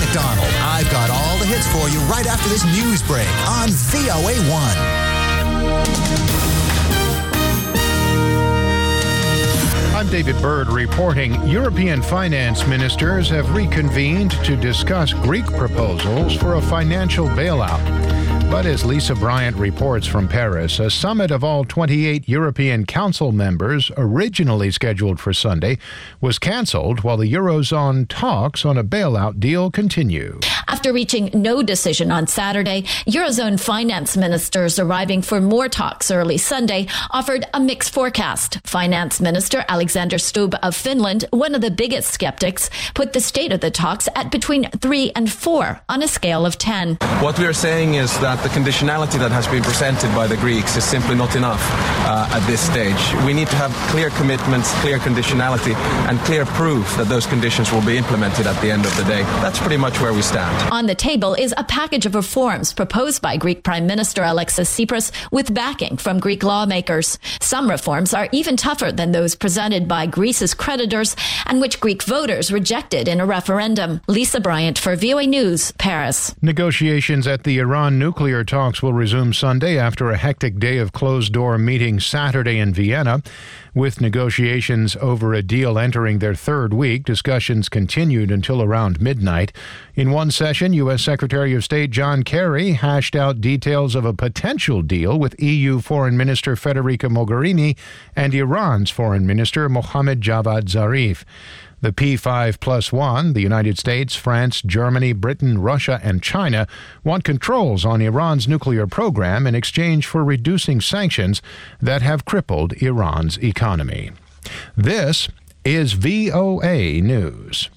McDonald. I've got all the hits for you right after this news break on VOA1. I'm David Byrd reporting. European finance ministers have reconvened to discuss Greek proposals for a financial bailout. But as Lisa Bryant reports from Paris, a summit of all 28 European Council members, originally scheduled for Sunday, was cancelled while the Eurozone talks on a bailout deal continue. After reaching no decision on Saturday, Eurozone finance ministers arriving for more talks early Sunday offered a mixed forecast. Finance Minister Alexander Stubb of Finland, one of the biggest skeptics, put the state of the talks at between 3 and 4 on a scale of 10. What we are saying is that the conditionality that has been presented by the Greeks is simply not enough at this stage. We need to have clear commitments, clear conditionality, and clear proof that those conditions will be implemented at the end of the day. That's pretty much where we stand. On the table is a package of reforms proposed by Greek Prime Minister Alexis Tsipras with backing from Greek lawmakers. Some reforms are even tougher than those presented by Greece's creditors and which Greek voters rejected in a referendum. Lisa Bryant for VOA News, Paris. Negotiations at the Iran nuclear talks will resume Sunday after a hectic day of closed-door meetings Saturday in Vienna. With negotiations over a deal entering their third week, discussions continued until around midnight. In one session, U.S. Secretary of State John Kerry hashed out details of a potential deal with EU Foreign Minister Federica Mogherini and Iran's Foreign Minister Mohammad Javad Zarif. The P5+1, the United States, France, Germany, Britain, Russia, and China, want controls on Iran's nuclear program in exchange for reducing sanctions that have crippled Iran's economy. This is VOA News.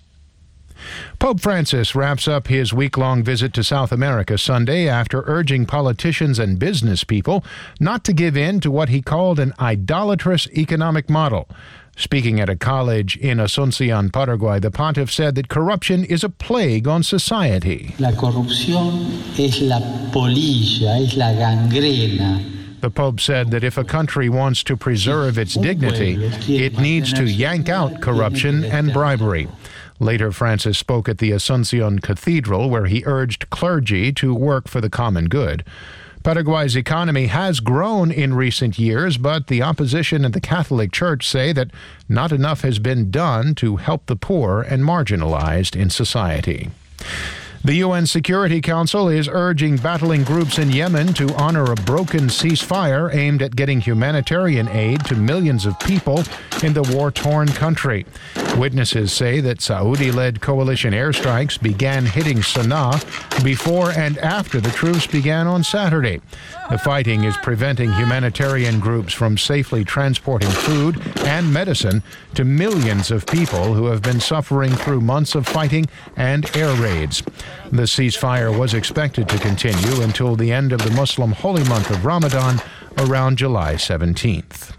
Pope Francis wraps up his week-long visit to South America Sunday after urging politicians and business people not to give in to what he called an idolatrous economic model. Speaking at a college in Asunción, Paraguay, the pontiff said that corruption is a plague on society. La corrupción es la polilla, es la gangrena. The Pope said that if a country wants to preserve its dignity, it needs to yank out corruption and bribery. Later, Francis spoke at the Asunción Cathedral, where he urged clergy to work for the common good. Paraguay's economy has grown in recent years, but the opposition and the Catholic Church say that not enough has been done to help the poor and marginalized in society. The UN Security Council is urging battling groups in Yemen to honor a broken ceasefire aimed at getting humanitarian aid to millions of people in the war-torn country. Witnesses say that Saudi-led coalition airstrikes began hitting Sana'a before and after the truce began on Saturday. The fighting is preventing humanitarian groups from safely transporting food and medicine to millions of people who have been suffering through months of fighting and air raids. The ceasefire was expected to continue until the end of the Muslim holy month of Ramadan around July 17th.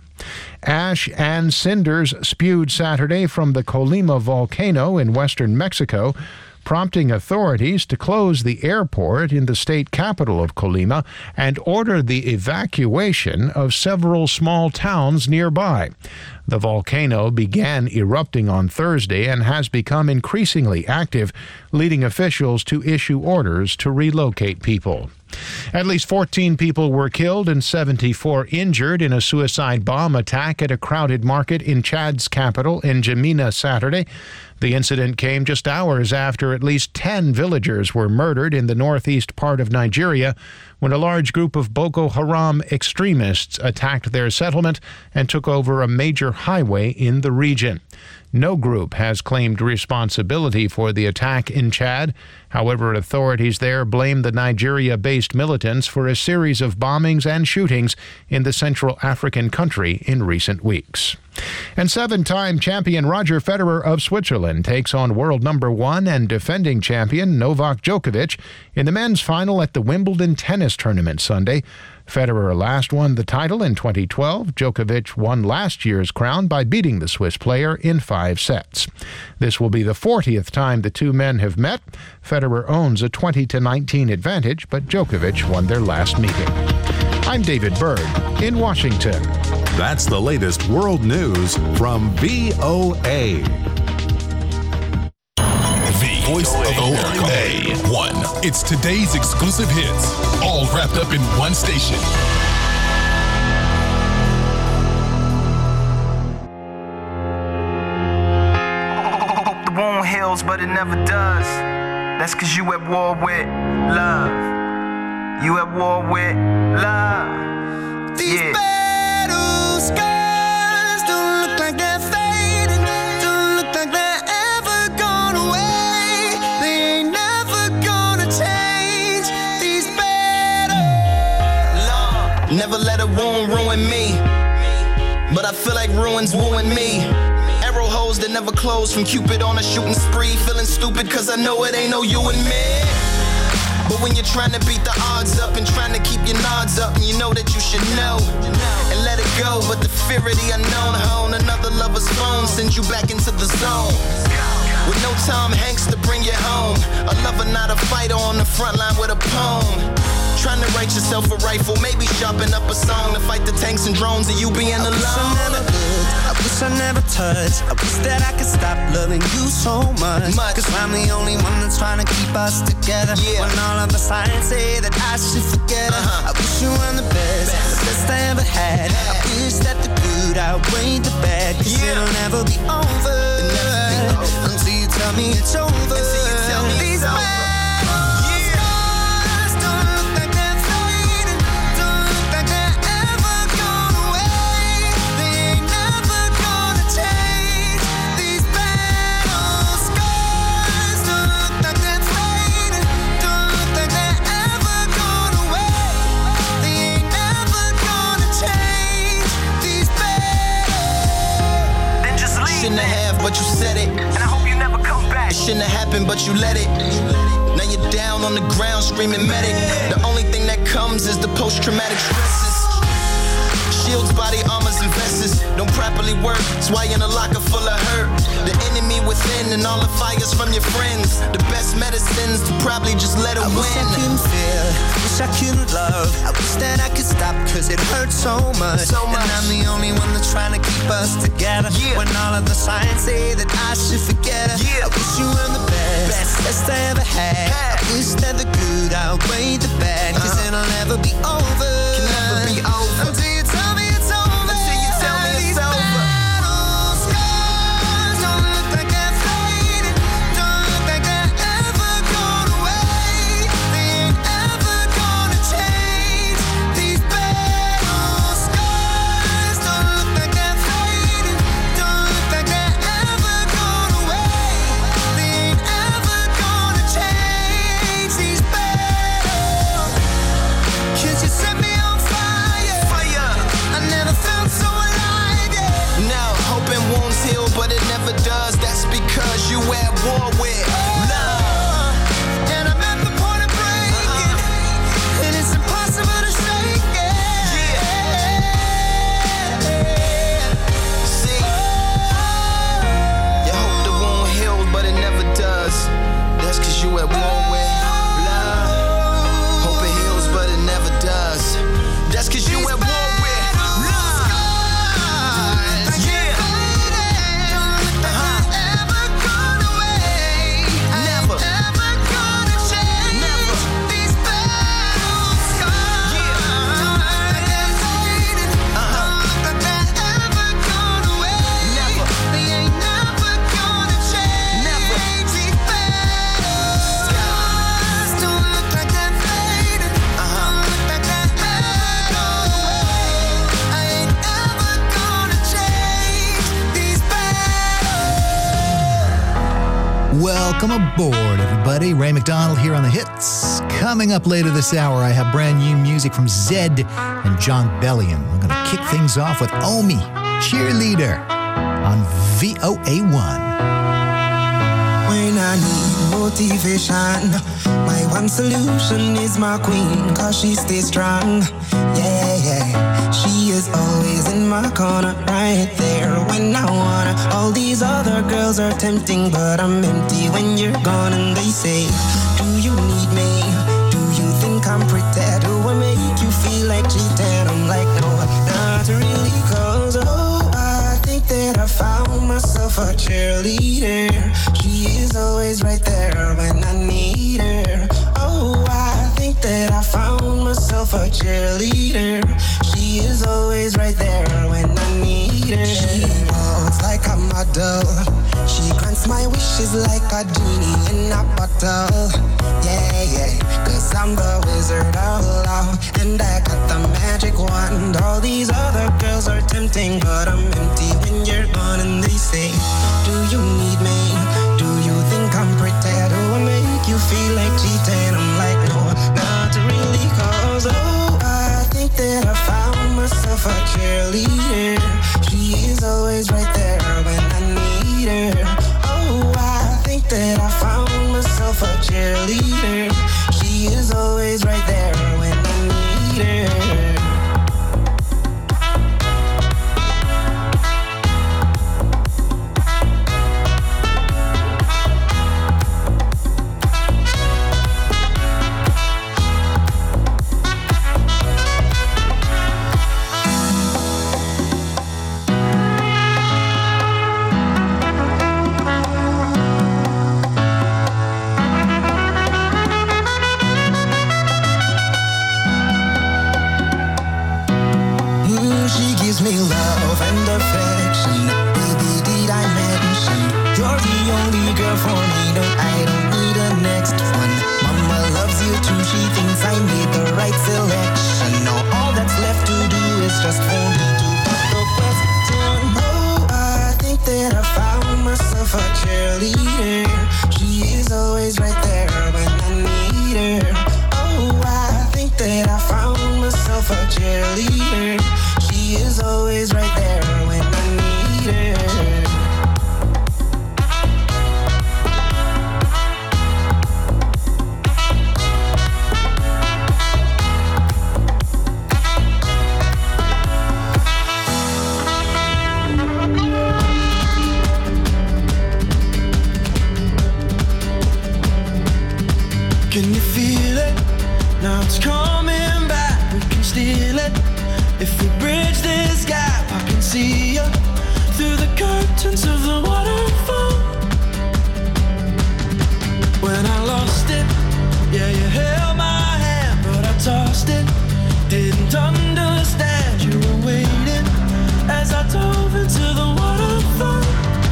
Ash and cinders spewed Saturday from the Colima volcano in western Mexico, prompting authorities to close the airport in the state capital of Colima and order the evacuation of several small towns nearby. The volcano began erupting on Thursday and has become increasingly active, leading officials to issue orders to relocate people. At least 14 people were killed and 74 injured in a suicide bomb attack at a crowded market in Chad's capital, N'Djamena, Saturday. The incident came just hours after at least 10 villagers were murdered in the northeast part of Nigeria when a large group of Boko Haram extremists attacked their settlement and took over a major highway in the region. No group has claimed responsibility for the attack in Chad. However, authorities there blame the Nigeria-based militants for a series of bombings and shootings in the Central African country in recent weeks. And seven-time champion Roger Federer of Switzerland takes on world number 1 and defending champion Novak Djokovic in the men's final at the Wimbledon tennis tournament Sunday. Federer last won the title in 2012. Djokovic won last year's crown by beating the Swiss player in 5 sets. This will be the 40th time the two men have met. Federer owns a 20-19 advantage, but Djokovic won their last meeting. I'm David Byrd in Washington. That's the latest world news from VOA. The voice of VOA1. It's today's exclusive hits, all wrapped up in one station. The wound heals, but it never does. That's cause you at war with love. You at war with love. These battle scars don't look like they're fading. Don't look like they're ever gone away. They ain't never gonna change. These battles. Never let a wound ruin me, but I feel like ruins wooing me. Arrow holes that never close from Cupid on a shooting spree. Feeling stupid cause I know it ain't no you and me. But when you're trying to beat the odds up and trying to keep your nods up, and you know that you should know and let it go, but the fear of the unknown hone another lover's phone sends you back into the zone. With no Tom Hanks to bring you home, a lover not a fighter on the front line with a poem. Trying to write yourself a rifle, maybe sharpen up a song to fight the tanks and drones and you being alone. I wish I never touched. I wish that I could stop loving you so much. Cause I'm the only one that's trying to keep us together. When all of the signs say that I should forget her. I wish you were the best I ever had. I wish that the good outweighed the bad. Cause it'll never be over until you tell me it's over. These shouldn't have, but you said it. And I hope you never come back. It shouldn't have happened, but you let it. Now you're down on the ground screaming medic. The only thing that comes is the post-traumatic stresses. Shields, body armors, and vests don't properly work. That's why you're in a locker full of hurt. The enemy within and all the fires from your friends. The best medicines to probably just let it win. I wish I couldn't feel, wish I couldn't love. I wish that I could stop cause it hurts so much. And I'm the only one that's trying to keep us together. When all of the signs say that I should forget her. I wish you were the best I ever had. I wish that the good outweighed the bad. Cause it'll never be over. Can never be over until you tell me it's over. Until you tell me it's over. But it never does. That's because you at war with love. And I'm at the point of breaking, and it's impossible to shake it. See, you hope the wound heals, but it never does. That's cause you at war with love. Hope it heals, but it never does. That's cause you at war with love. Welcome aboard, everybody. Ray McDonald here on The Hits. Coming up later this hour, I have brand new music from Zedd and John Bellion. We're going to kick things off with Omi, Cheerleader, on VOA1. When I need motivation, my one solution is my queen, cause she stays strong. Yeah, she is always in my corner, right there when I wanna. All these other girls are tempting, but I'm empty when you're gone. And they say, do you need me? Do you think I'm pretty? Do I make you feel like cheating? I'm like, no, not really, cause I think that I found myself a cheerleader. She is always always right there when I need her. Oh, I think that I found myself a cheerleader. She is always right there when I need her. She walks like a model. She grants my wishes like a genie in a bottle. Yeah, yeah, 'cause I'm the wizard of love, and I got the magic wand. All these other girls are tempting, but I'm empty when you're gone. And they say, do you need me? Do you think I'm pretty? Do I make you feel like cheating? I'm like, no, not really, 'cause oh, I think that I found myself a cheerleader. She is always right there when I need her. Oh, I think that I found myself a cheerleader. She is always right there when I need her. Me love and affection. Baby, did I mention you're the only girl for me? No, I don't need a next one. Mama loves you too. She thinks I made the right selection. Now all that's left to do is just for me to put the question. Oh, I think that I found myself a cheerleader. She is always right there when I need her. Oh, I think that I found myself a cheerleader. She is always right there when I need her. Can you feel it? Now it's coming back. We can steal it. If we bridge this gap, I can see you through the curtains of the waterfall. When I lost it, yeah, you held my hand, but I tossed it. Didn't understand you were waiting as I dove into the waterfall.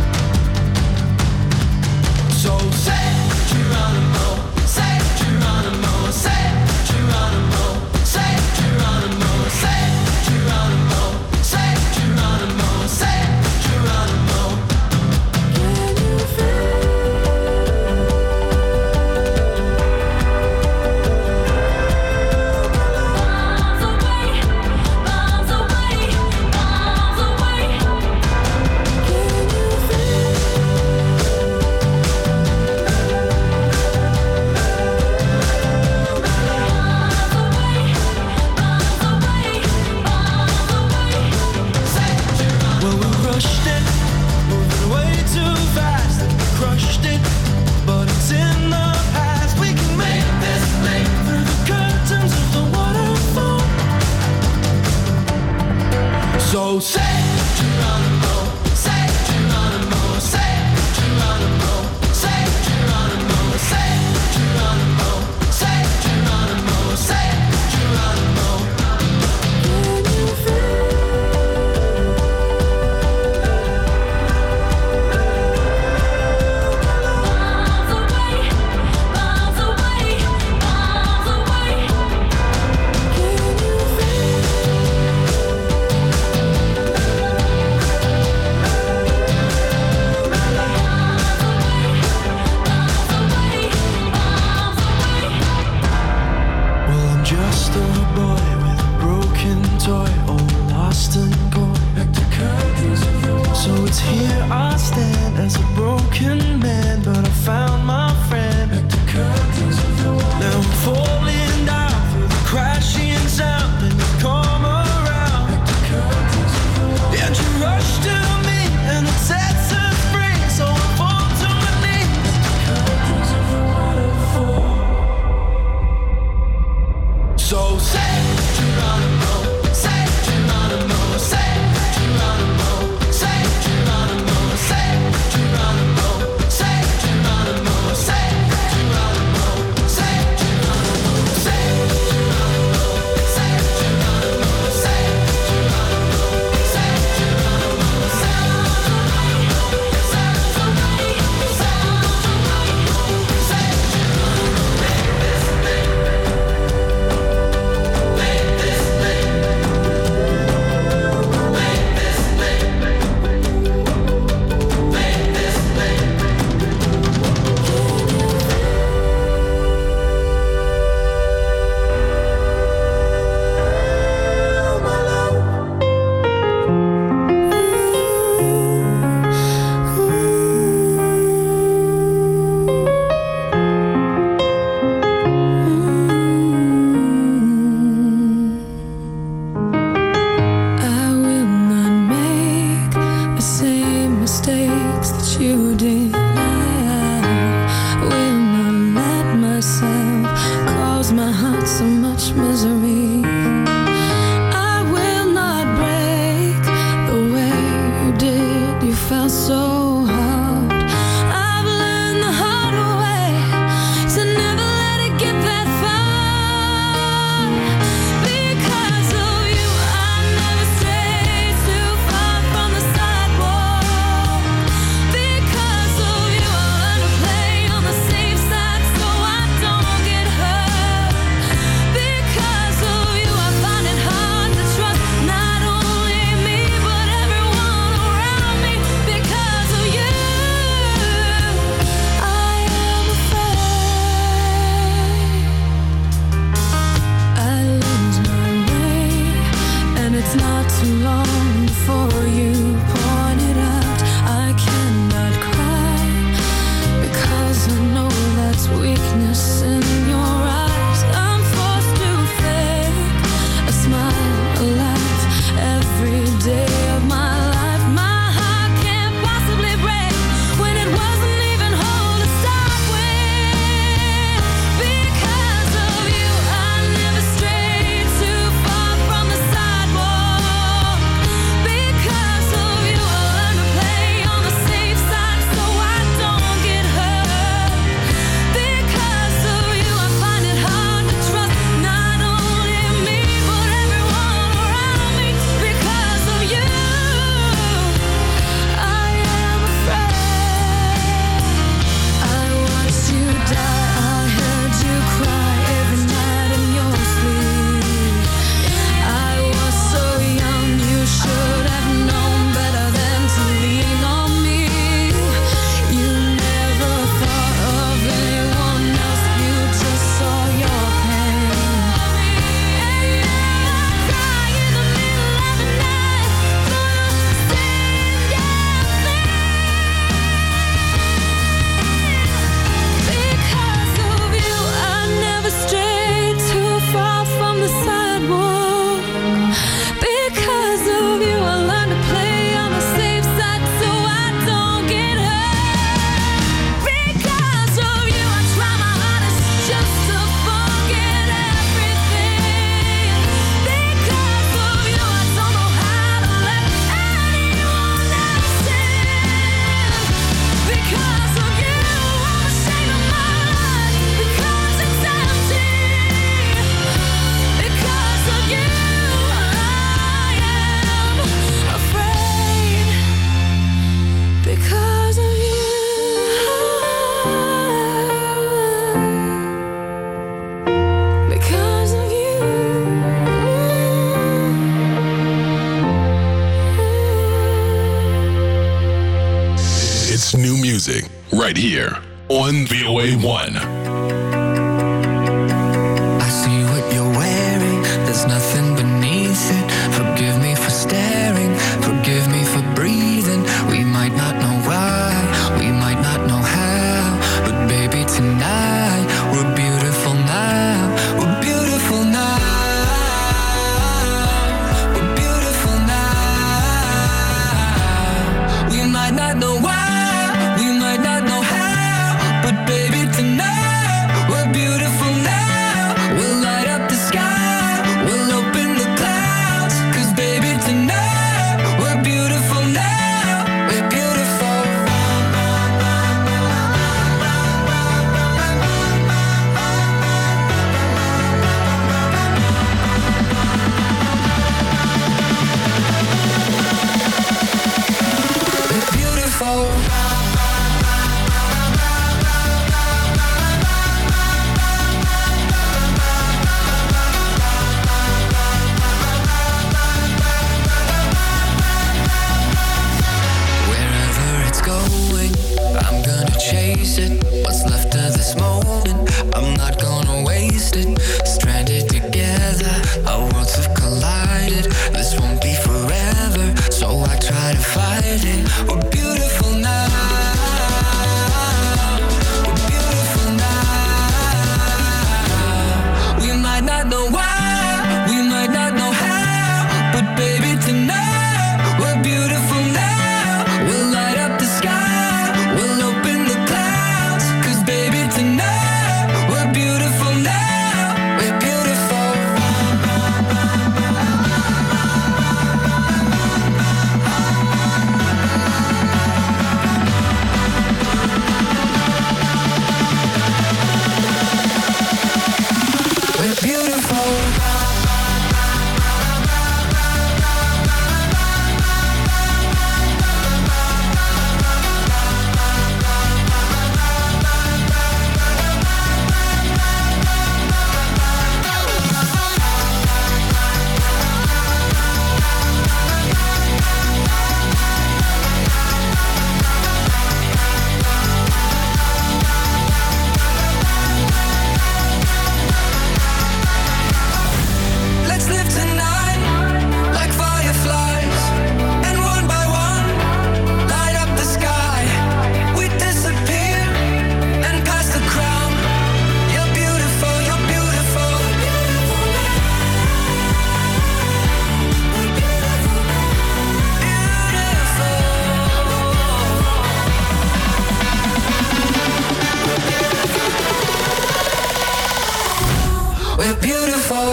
So say Geronimo, say Geronimo, say Geronimo, say Geronimo, say Geronimo, say Geronimo, say Geronimo. Can you feel the way right here on VOA1. I see what you're wearing, there's nothing beneath it. Forgive me for staring, forgive me for breathing. We might not know why, we might not know how, but baby tonight, we're beautiful now, we're beautiful now. We're beautiful now. We might not know why, we might not know how, but baby tonight, we're beautiful now. We'll light up the sky, we'll open the clouds, 'cause baby tonight, we're beautiful now, we're beautiful. We're beautiful. Wherever it's going, I'm gonna chase it. What's left of this moment, I'm not gonna waste it. Stranded together, our worlds have collided. This won't be forever, so I try to fight it. We're beautiful now. We're beautiful now. We might not know why, we might not know how, but baby tonight, we're beautiful now. We'll light up the sky, we'll open the clouds, 'cause baby tonight, we're beautiful now, we're beautiful. We're beautiful. Let's live tonight like fireflies, and one by one, light up the sky. We disappear and pass the crown. You're beautiful, you're beautiful. We're beautiful.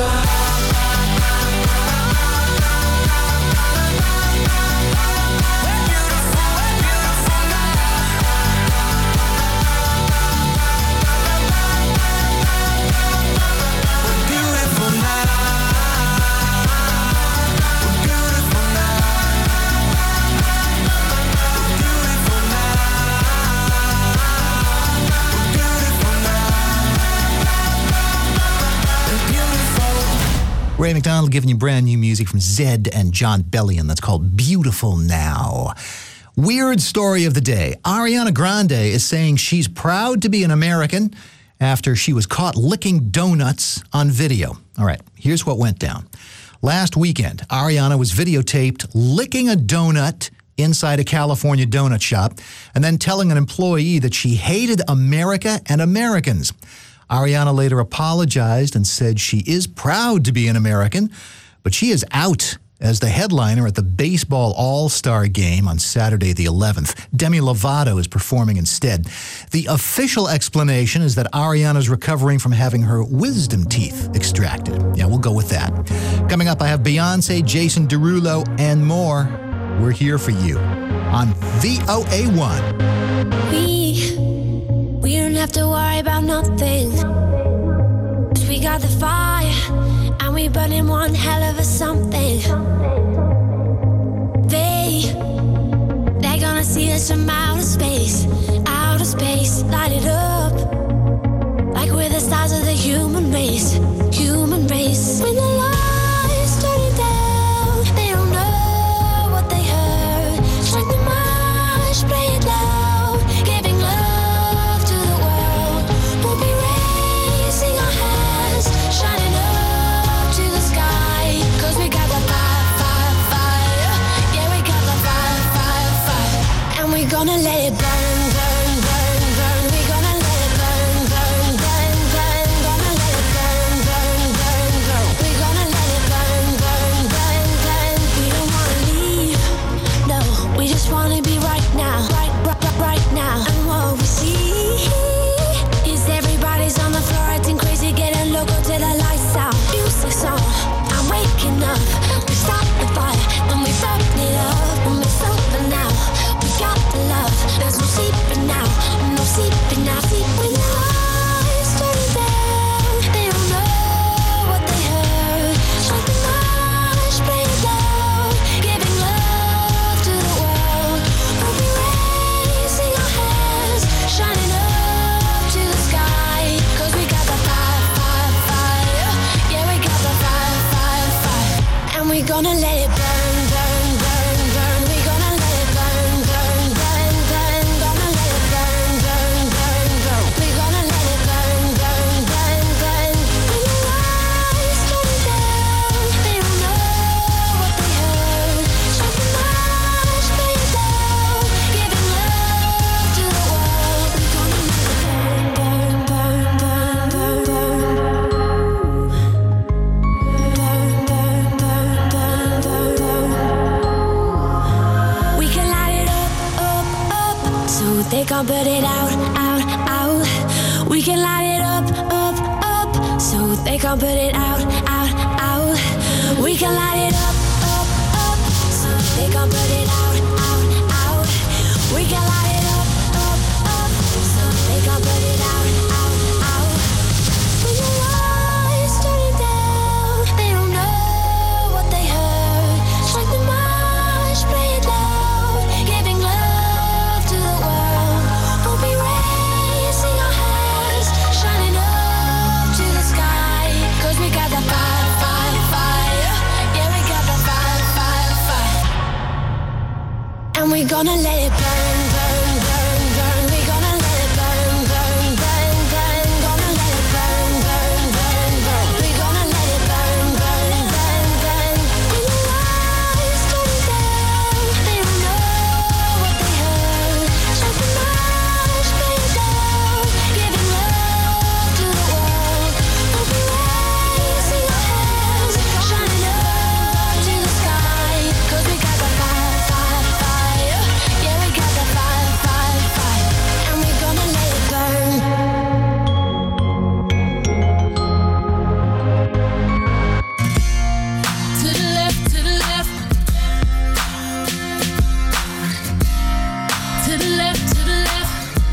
Ray McDonald giving you brand new music from Zedd and Jon Bellion. That's called Beautiful Now. Weird story of the day. Ariana Grande is saying she's proud to be an American after she was caught licking donuts on video. All right, here's what went down. Last weekend, Ariana was videotaped licking a donut inside a California donut shop and then telling an employee that she hated America and Americans. Ariana later apologized and said she is proud to be an American, but she is out as the headliner at the Baseball All-Star Game on Saturday the 11th. Demi Lovato is performing instead. The official explanation is that Ariana's recovering from having her wisdom teeth extracted. Yeah, we'll go with that. Coming up, I have Beyonce, Jason Derulo, and more. We're here for you on VOA1. We don't have to worry about nothing, 'cause we got the fire and we burning one hell of a something. They're gonna see us from outer space, light it up like we're the stars of the human race. When the lights turning down, they don't know what they heard. Strike the march, play it loud, giving love gonna let it burn, burn, burn, burn. We gonna let it burn, burn, burn, burn. Gonna let it burn, burn, burn, burn. We gonna let it burn, burn, burn, burn. When your eyes turn down, they don't know what they heard. Shut the marsh, play it down, giving love to the world. We gonna let it burn, burn, burn, burn, burn, burn. We can light it up, up, up, so they can't put it out, out, out. We can light it up, up, up, so they can't put it out, out, out. We can light it up, up, up, so they can't put it out, out, out. We can light it up, up, up, so they can't put it out, out, out. When your eyes turn down, they don't know what they heard. Strike the march, play it loud, giving love to the world. We'll be raising our hands, shining up to the sky. 'Cause we got the fire, fire, fire. Yeah, we got the fire, fire, fire. And we're gonna let it burn, burn, burn, burn. We're gonna let it burn, burn, burn, burn. Gonna let it burn, burn, burn, burn. We're gonna let it burn, burn, burn, burn. When your eyes turn down, they don't know what they heard. Strike the march, play it down, giving love to the world. We'll be raising our hands, shining up to the sky. 'Cause we got the fire, fire, fire. Yeah, we got the fire, fire, fire. And we're gonna let it burn. To the left, to the left. To the left, to the left.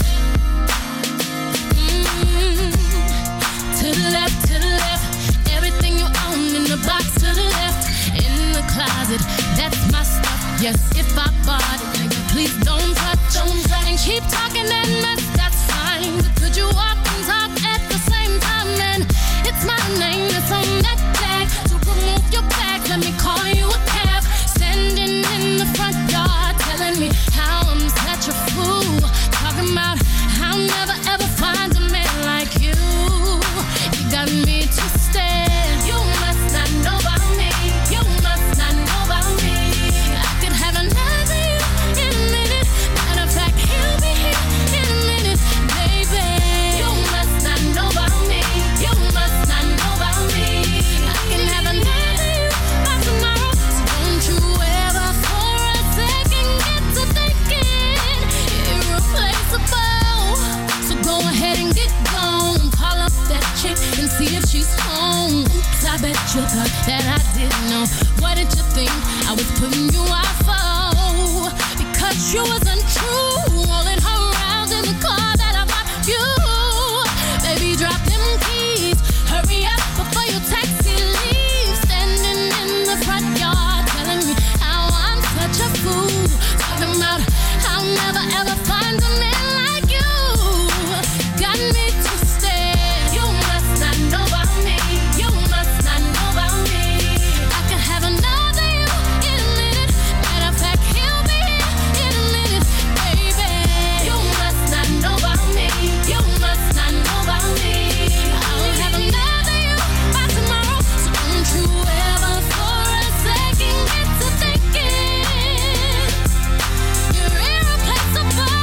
To the left, to the left. Everything you own in the box to the left. In the closet, that's my stuff. Yes, if I bought it, nigga, please don't touch, don't touch. And keep talking that mess, that's fine. But could you walk and talk at the same time? And it's my name that's on that tag. So remove your back, let me call you a cab. Standing in the front yard, telling me how I'm such a fool. Talking about I'll never ever find a man like you. You got me twisted. You must not know about me. You must not know about me. I could have another you in a minute. Matter of fact, he'll be here in a minute, baby. You must not know about me. You must not know about me. I can have another you by tomorrow. So don't you ever for a second get to thinking irreplaceable. So go ahead and get gone. Call up that chick and see if she's home. Oops, I bet you thought that I didn't know. What did you think I was putting you out for? Because you wasn't true. Rolling her around in the car that I bought you. Baby, drop them keys. Hurry up before your taxi leaves. Standing in the front yard, telling me how I'm such a fool. Talking about I'll never ever find a man like you. Got me twisted. You must not know about me. You must not know about me. I can have another you in a minute. Matter of fact, he'll be here in a minute, baby. You must not know about me. You must not know about me. I'll have another you by tomorrow. So don't you ever for a second get to thinking you're irreplaceable.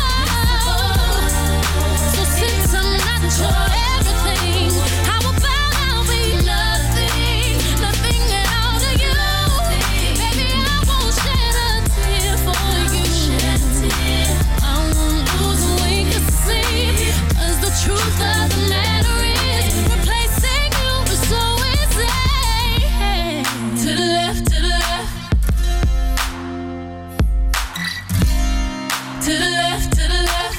So since I'm not your everything, how about I'll be nothing, nothing at all to you? Baby, I won't shed a tear for you. I won't lose a wink of sleep. 'Cause the truth of the matter is, replacing you is so easy. To the left, to the left. To the left, to the left.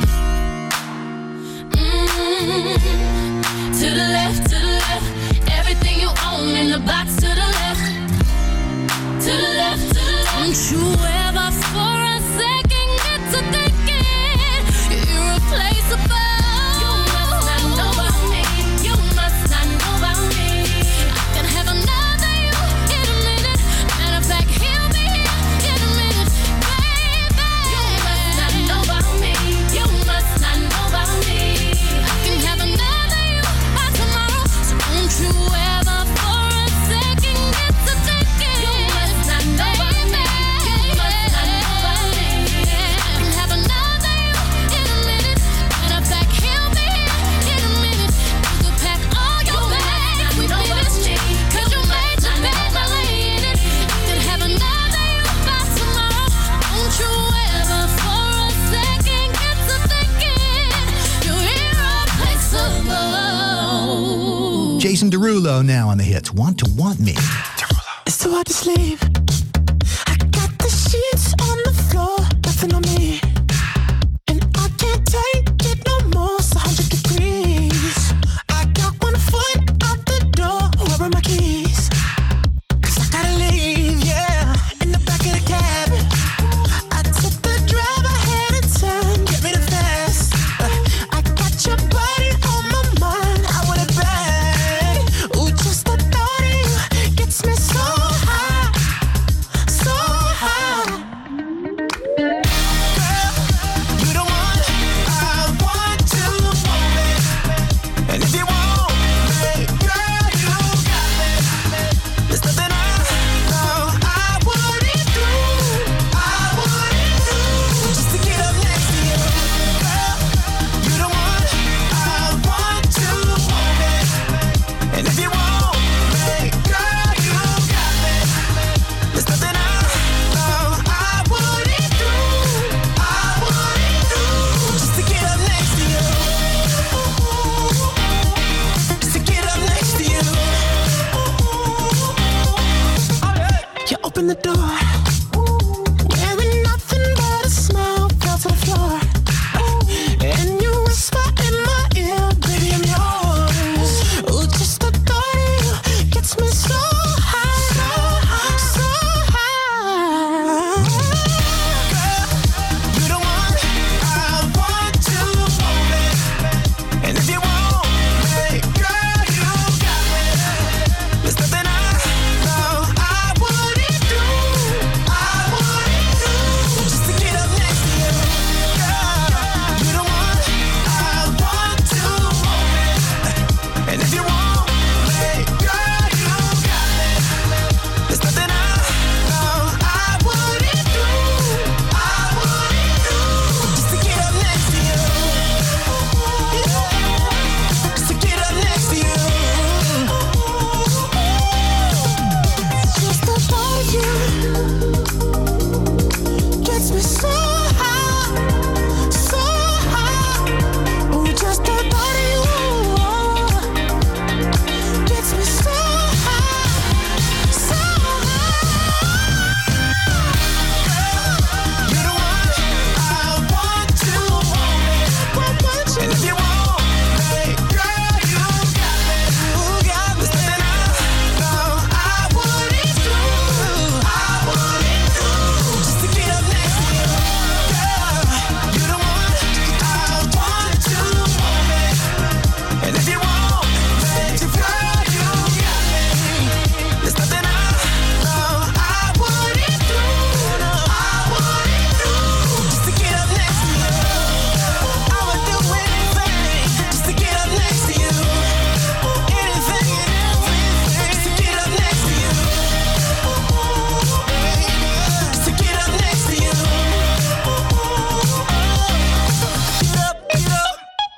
To the left, to the left. Everything you own in the box to the left. To the left, to the left. Don't you ever for a second get to thinking you're irreplaceable. You must not know about me. You must not know about me. I can have another you in a minute. Jason Derulo now on the hits. Want to Want Me. It's too hard to sleep. I got the sheets on the floor, nothing on me. And I can't take it no more, it's 100 degrees. I got 1 foot out the door, where are my keys? 'Cause I gotta leave, yeah, in the back of the cab. I took the drive, I had a turn, get me the fast. I got your body on my mind, I want it bad. Ooh, just the thought of you gets me so high, so high. Girl, you the one I want to want me. And if you want me, girl, you got me. There's nothing I know I wouldn't do, just to get up next to you. Girl, you the one I want to want me. And if you want me, girl, you got me. There's nothing I know I wouldn't do, just to get up next to you. Just to get up next to you. You open the door, wearing nothing but a smile, fell to the floor. And you whisper in my ear, baby, I'm yours. Ooh, just the thought of you gets me so high, so high. Girl, you the one I want to want me. And if you want me, girl, you got me. There's nothing I know I wouldn't do, just to get up next to you. Girl, you the one I want to want me. And if you want me, girl, you got me. There's nothing I know I wouldn't do, just to get up next to you. Just to get up next to you. Just the thought of you gets me so high, so high. Ooh, just the thought of you gets me so high, so high. You're the one I want to want me. And if you want me, girl, you got me. There's nothing I know I wouldn't do, just to get up next to you. Girl, you're the one I want to want me. And if you want me, girl, you got me. There's nothing I know I wouldn't do, just to get up next to you. I would do anything just to get up next to you. Anything and everything just to get up next to you. Just to get up next to you. Get up, get up.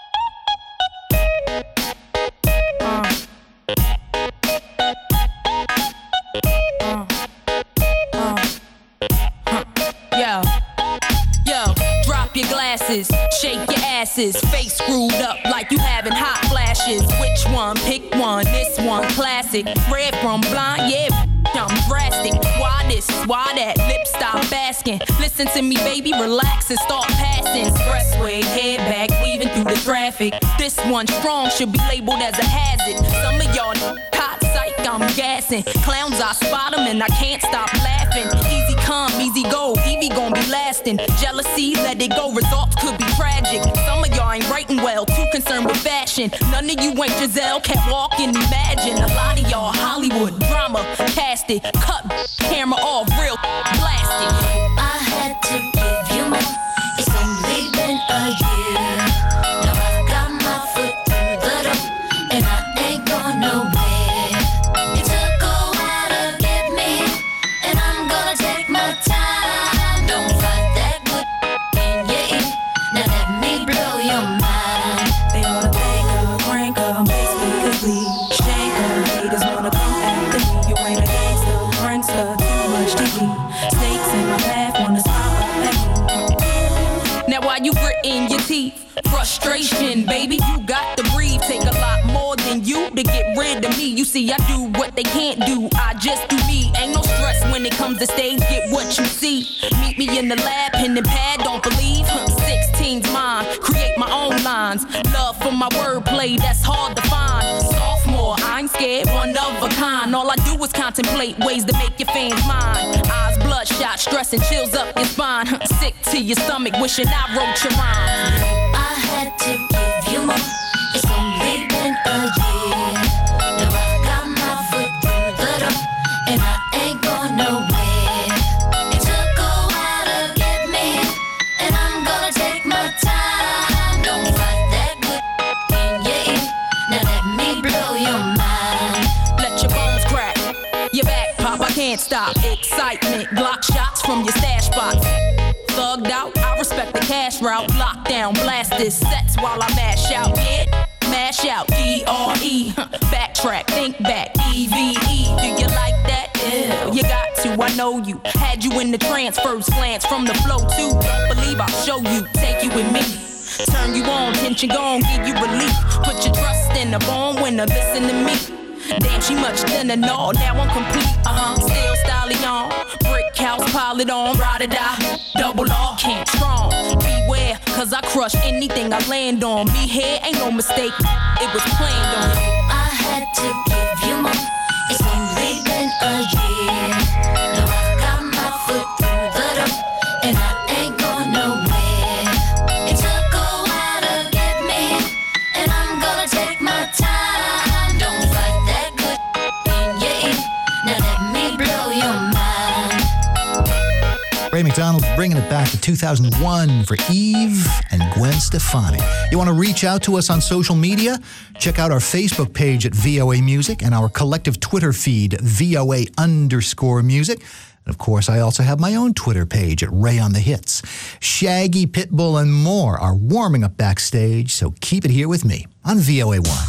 Yo, drop your glasses, shake your asses, face screwed up like you having hot flashes. Which one? Pick one. This one classic. Red from blind, yeah. I'm drastic. Why this? Why that? Lip stop asking. Listen to me, baby, relax and start passing. Expressway, head back, weaving through the traffic. This one strong should be labeled as a hazard. Some of y'all hot psych, I'm gassing. Clowns, I spot them and I can't stop laughing. Easy come, easy go, Evie gon' be lasting. Jealousy, let it go, results could be tragic. Some of y'all ain't writing well, too concerned with fashion. None of you ain't Giselle, can't walk and imagine. A lot of y'all Hollywood drama, cast it, cut, camera off, real blasted. I had to give you more. It's only been a year. Now I've got my foot through the door, and I ain't going nowhere. It took a while to get me, and I'm gonna take my time. Don't fight that good in your ear. Now let me blow your mind. They wanna bang her, crank her, make speakers bleed. Shank her, haters wanna come after me. You ain't a gangster, prankster, too much You see, I do what they can't do. I just do me. Ain't no stress when it comes to stage. Get what you see. Meet me in the lab, pen and pad. Don't believe. 16's mine. Create my own lines. Love for my wordplay. That's hard to find. Sophomore, I ain't scared. One of a kind. All I do is contemplate ways to make your fans mine. Eyes bloodshot, stress and chills up your spine. Sick to your stomach, wishing I wrote your rhymes. I had to give you more. It's only been a year. Now I got my foot through the door, and I ain't going nowhere. It took a while to get me, and I'm gonna take my time. Don't fight that good in your ear. Now let me blow your mind. Let your bones crack, your back pop, I can't stop. Excitement, Glock shots from your stash spots. Thugged out, I respect the cash route. Lockdown, blast this sets while I mash out. Yeah, mash out, E-R-E. Backtrack, think back, E-V-E. Do you like that? Yeah, you got to, I know you. Had you in the trance, first glance from the flow too. Don't believe I'll show you, take you with me. Turn you on, tension gone, give you relief. Put your trust in a born winner, listen to me. Damn, she much thinner, no, now I'm complete, still stallion, brick house, pile it on, ride or die, double R, can't strong, beware, cause I crush anything I land on, me here, ain't no mistake, it was planned on. I had to give you more, it's only been a year, now I got my foot through the door, and I ain't going nowhere, it took a while to get me, and I'm gonna take my time. Ray McDonald bringing it back to 2001 for Eve and Gwen Stefani. You want to reach out to us on social media? Check out our Facebook page at VOA Music and our collective Twitter feed, VOA_music. And of course, I also have my own Twitter page at Ray on the Hits. Shaggy, Pitbull, and more are warming up backstage, so keep it here with me on VOA 1.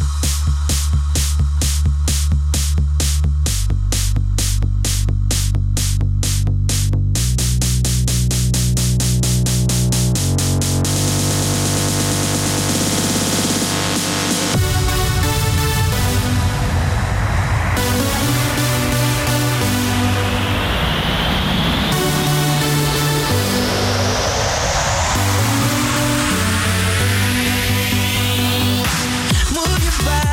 Move your body.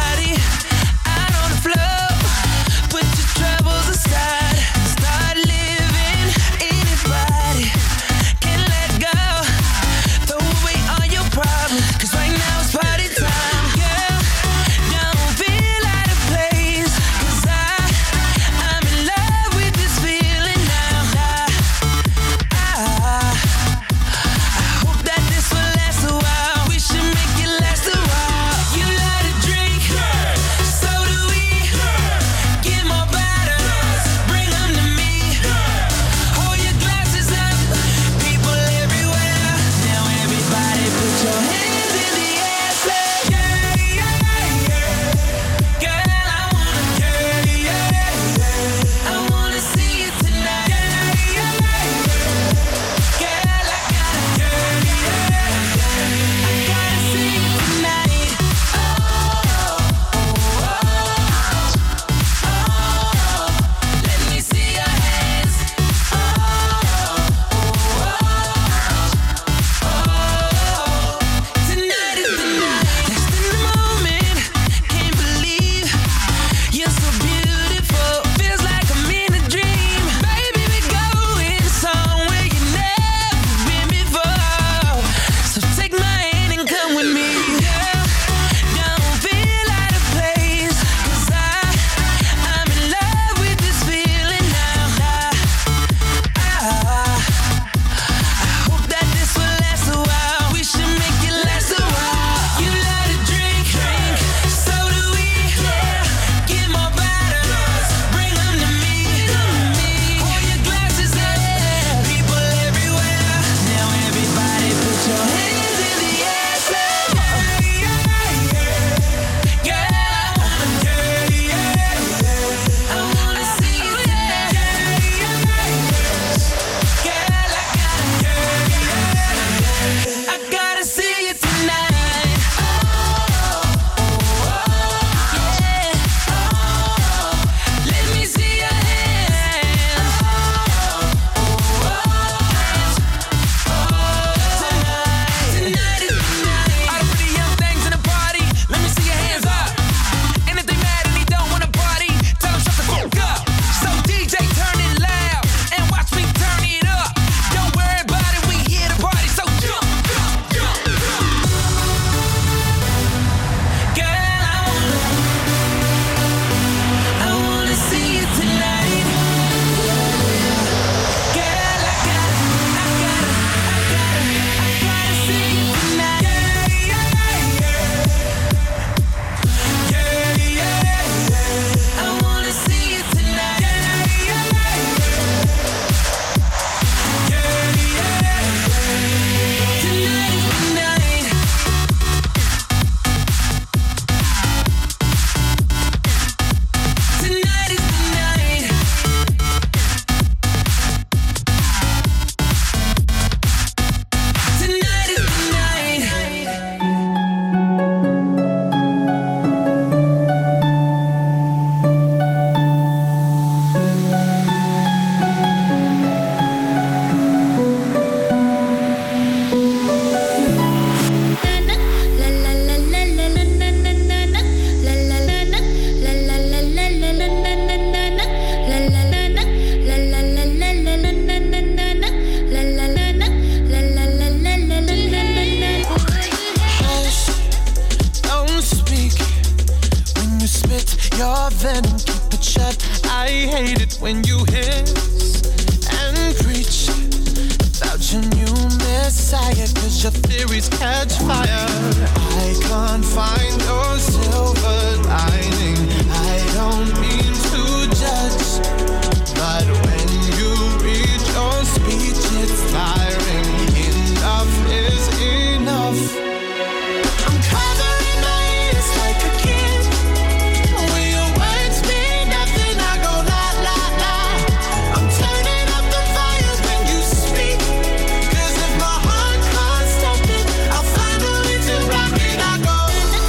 your venom, keep it shut. I hate it when you hiss and preach about your new messiah, cause your theories catch fire. I can't find your silver lining. I don't mean to judge, but when you read your speech, it's tiring. Enough is enough. I'm covering my ears like a kid. When your words mean nothing, I go la la la. I'm turning up the fires when you speak, cause if my heart can't stop it, I'll find a way to rock it. I go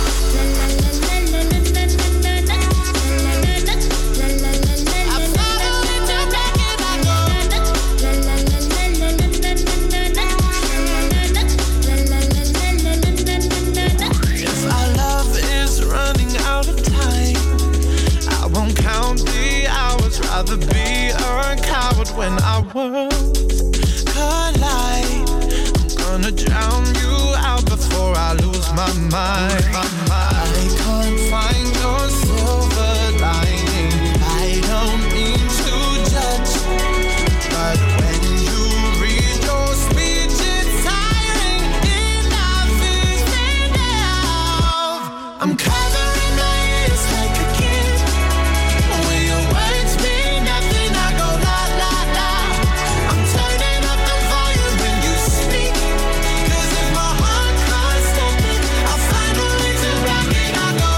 rather be a coward when our worlds collide. I'm gonna drown you out before I lose my mind. I can't find your silver lining. I don't mean to judge, but when you read your speech, it's tiring. Enough is enough. I'm covering my ears like a kid. When your words mean nothing, I go la la la. I'm turning up the volume when you speak, cause if my heart can't stop it, I'll find a way to rock it. I go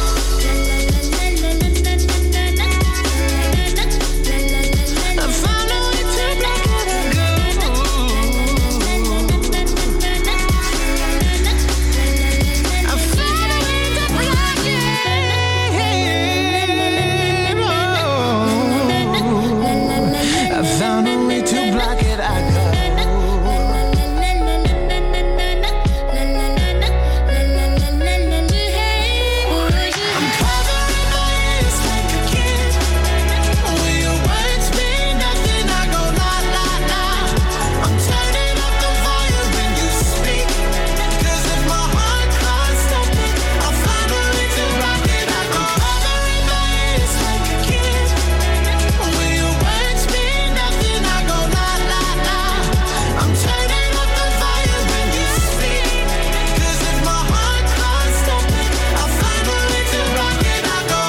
I found a way to rock it. I go I found a way to rock it. I found a way to block it. I go. I'm covering my ears like a kid. When your words mean nothing, I go la la la. I'm turning up the volume when you speak, cause if my heart can't stop it, I'll find a way to rock it. I go. Covering my ears like a kid. When your words mean nothing, I go la la la. I'm turning up the volume when you speak, cause if my heart can't stop it, I'll find a way to rock it. I go.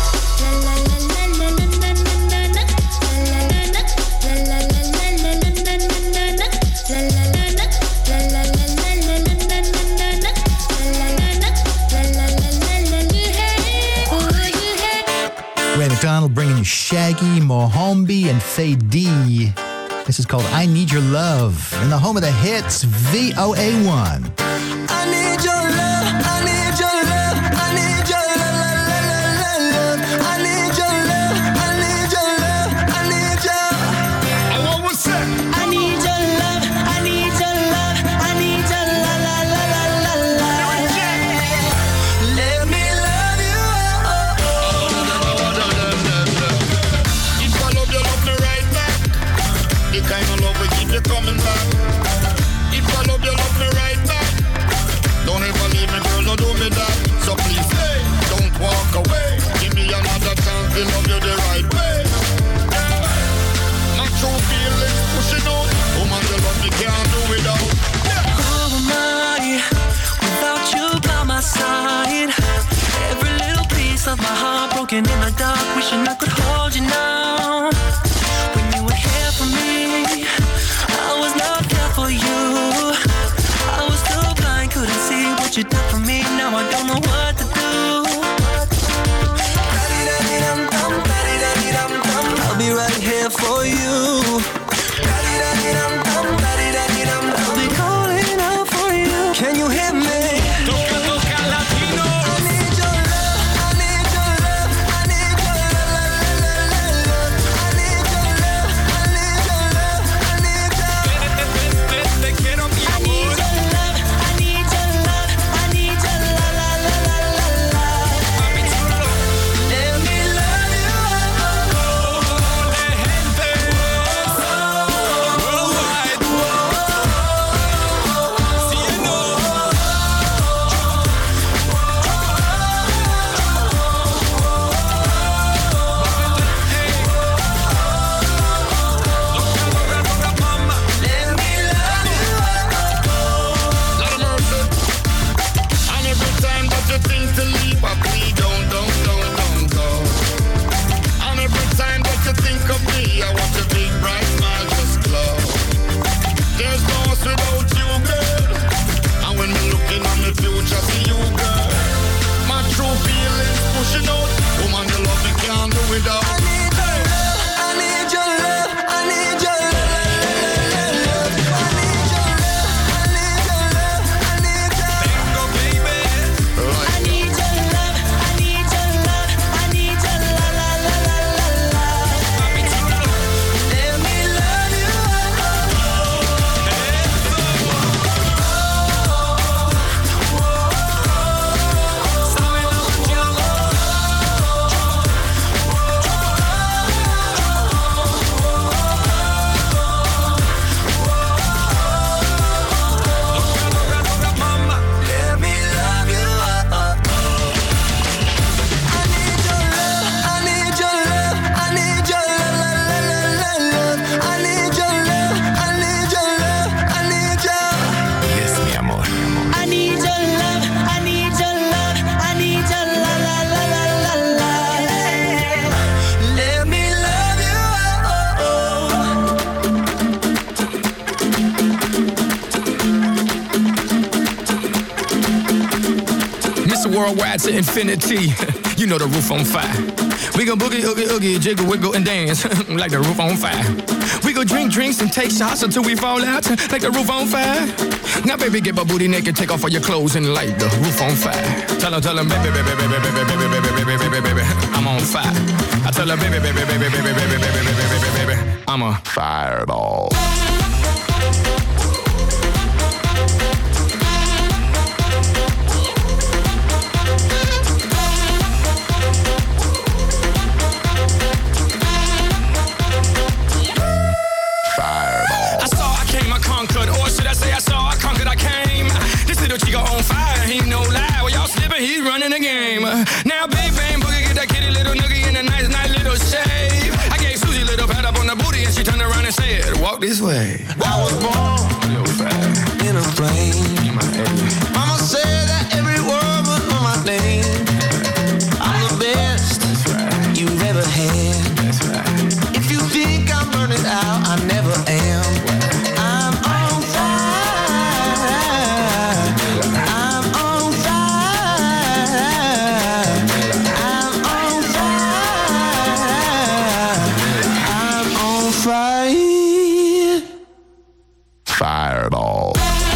Ray McDonald bringing you Shaggy, Mohombi, and Faye D. This is called I Need Your Love in the home of the hits, VOA1. I need your love, I need your love, I need your love, I need your love, I need your love, I need your. And what was that? I need your love, I need your love, I need your la la la la la la. Let me love you. If I love you, love me right back. The kind of love we keep you coming back. If I love you, love me right back. Don't ever leave me, girl, don't do me that. So please, hey, don't walk away. Give me another chance to love you the right way. My true feelings pushing out. Woman, you love me, can't do without. Who am I without you by my side? Every little piece of my heart broken in the dark, wishing I could hold you now. When you were here for me, I was not there for you. I was too blind, couldn't see what you did for me. Now I don't know what to do. I'll be right here for you. I'll be calling out for you. Can you hear me? I need your love, I need your love, I need your love, ride to infinity. You know the roof on fire. We go boogie, oogie, oogie, jiggle, wiggle, and dance like the roof on fire. We go drink drinks and take shots until we fall out like the roof on fire. Now, baby, get my booty naked, take off all your clothes and light the roof on fire. Tell him, baby, baby, baby, baby, baby, baby, baby, baby, baby, I'm on fire. I tell her, baby, baby, baby, baby, baby, baby, baby, baby, baby, I'm a fireball. Chico on fire, he no lie. Well, y'all slipping, he's running the game. Now, Big Bang Boogie, get that kitty little noogie in a nice little shave. I gave Susie a little pat up on the booty, and she turned around and said, walk this way. I was born in a flame. Mama said that every word was on my name. I'm the best you've ever had. If you think I'm burning out, I never am. I'm on fire. Fireball.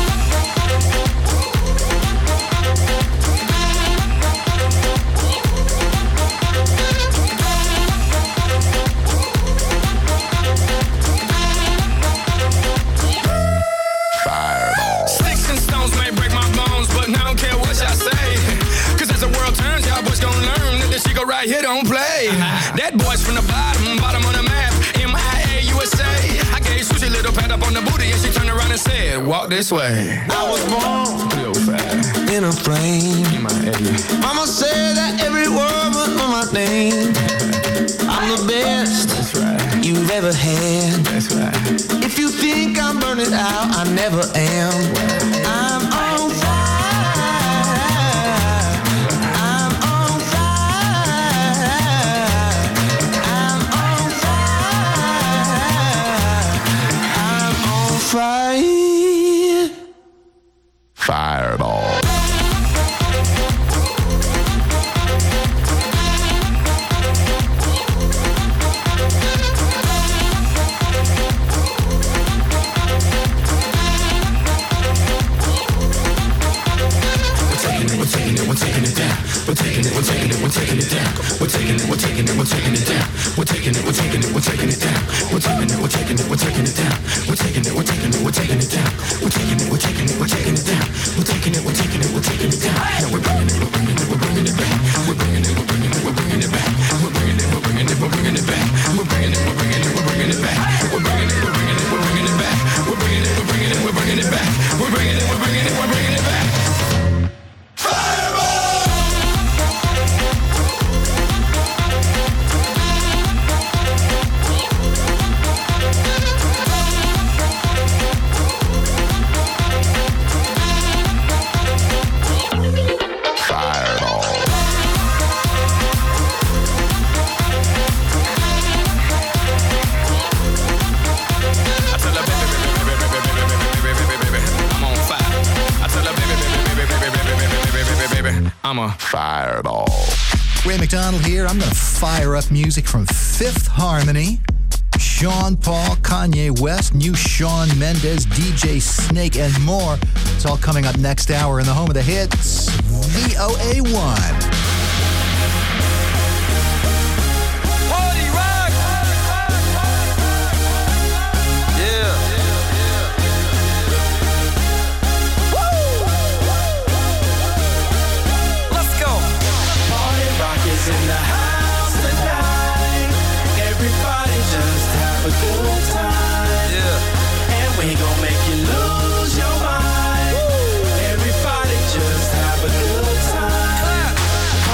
Sticks and stones may break my bones, but I don't care what y'all say. Cause as the world turns, y'all boys gon' learn that this shit go right here don't play. That boy's from the bottom of the map, MIA, USA. I gave Susie a little pat up on the booty and she turned around and said, walk this way. I was born in a flame. Mama said that every word was on my name. I'm the best you've ever had. If you think I'm burning out, I never am. I'm on fire. I'm on fire. I'm on fire. I'm on fire. Fireball. We're taking it down. We're taking it down. We're taking it down. We're taking it down. We're taking it down. We're taking it down. We're taking it down. We're taking it down. We're taking it down. We're taking it down. We're taking it down. We're taking it down. Now we're bringing it back. We're bringing it back. We're bringing it back. We're bringing it back. We're bringing it back. We're bringing it back. We're bringing it back. We're bringing it back. We're bringing it back. We're bringing it back. I'm a fireball. Ray McDonald here. I'm going to fire up music from Fifth Harmony, Sean Paul, Kanye West, new Shawn Mendes, DJ Snake, and more. It's all coming up next hour in the home of the hits, VOA1. In the house tonight, everybody just have a good time. Yeah. And we gon' make you lose your mind. Everybody just have a good time.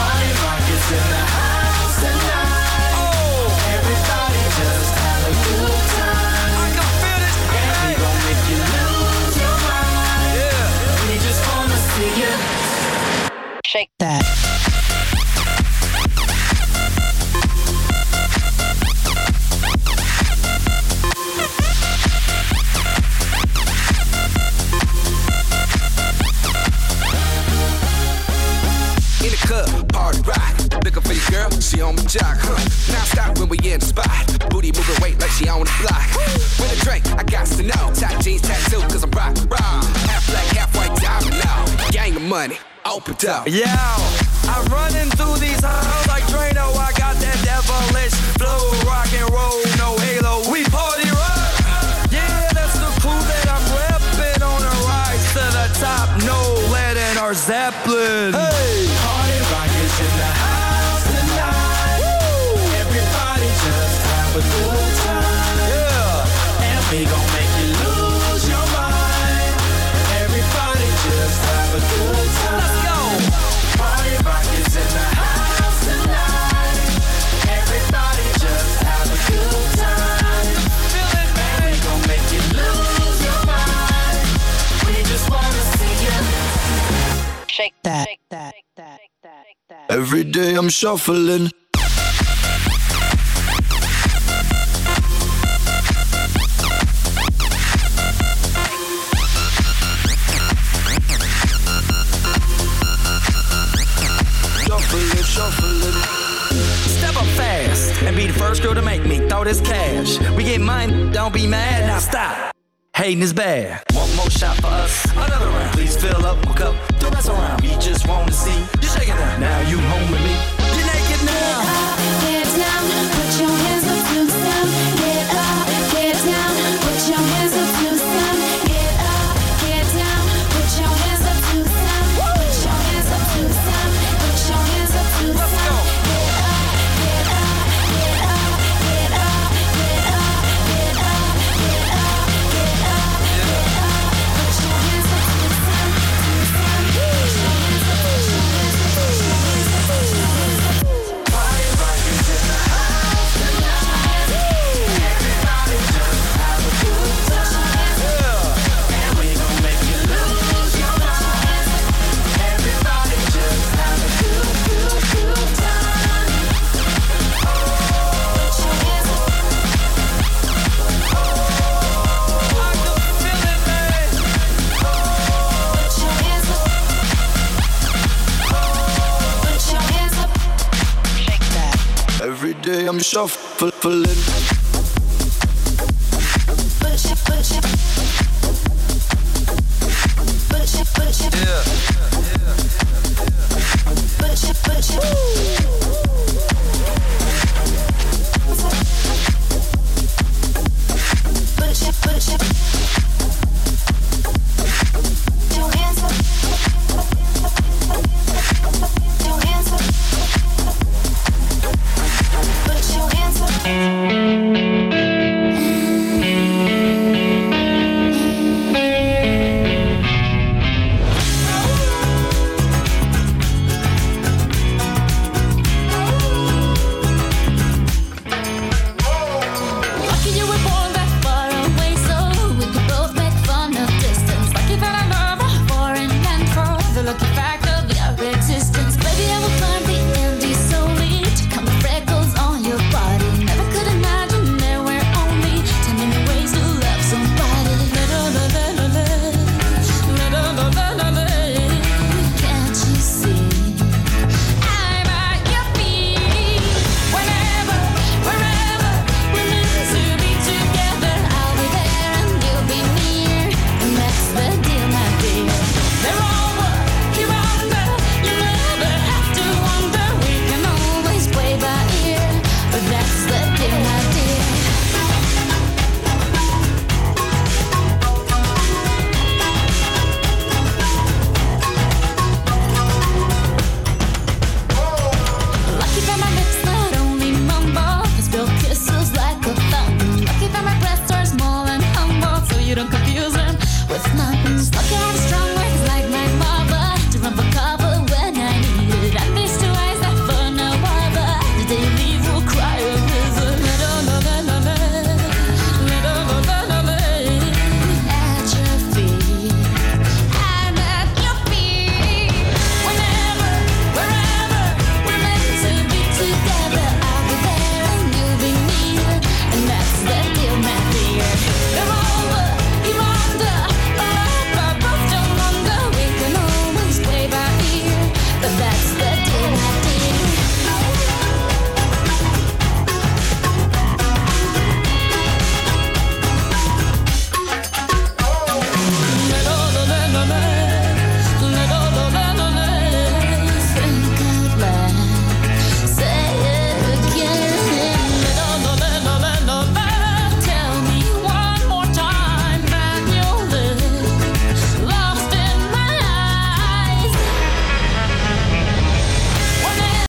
club, party rock. Looking for your girl, she on my jock, huh? Now stop when we in the spot. Booty moving weight like she on the block. With a drink, I got to know. Tight jeans, tattoo, cause I'm rock, raw. Half black, half white, diamond now. Gang of money, open up. Yeah, I'm running through these halls like Drano. I got that devilish flow, rock and roll, no halo. We party rock. Yeah, that's the crew that I'm repping on a rise to the top. No lead in our Zeppelin. Hey, party rock is in the house tonight. Woo! Everybody just have a good time. Yeah, and we gon' make you lose your mind. Everybody just have a good time. Let's go. Party rock is in the house tonight. Everybody just have a good time. Feel it, man. We gon' make you lose your mind. We just wanna see you shake that. Every day I'm shuffling. Shuffling. Step up fast and be the first girl to make me throw this cash. We get mine, don't be mad, now stop. Hating is bad. One more shot for us, another round. Please fill up my cup, don't mess around. We just want to see you shaking it. Now you home with me. You're naked now. Get down, put your hands up to the sound. Get up, get down, put your hands up to the sound. Get up, get down, put your hands up to the sound. Put your hands up to the sound. Put your hands up to the sound. Get up, get up, get up, get up, get up, get up, get up, get up, get up. Put your hands up to the sound, to the sound. Put your hands up, put your hands up, put your hands up, put your hands up. Party rock is in the house tonight. Everybody just have a good time. And we gon' make you lose your mind. Everybody just have a good time. Put your hands up. I can feel it, man. Put your hands up. Put your hands up. Shake that. Every day I'm shuffling. Put your Yeah. put your